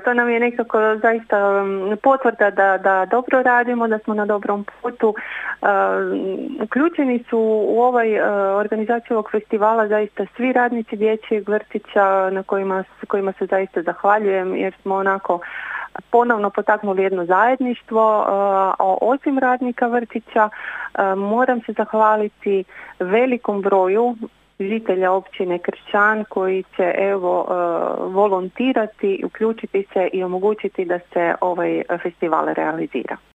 to nam je nekako zaista potvrda da dobro radimo, da smo na dobrom putu. Uključeni su u ovoj organizaciji ovog festivala zaista svi radnici dječjeg vrtića na kojima se zaista zahvaljujem, jer smo onako ponovno potaknuli jedno zajedništvo. Osim radnika vrtića moram se zahvaliti velikom broju žitelja općine Kršćan koji će volontirati, uključiti se i omogućiti da se ovaj festival realizira.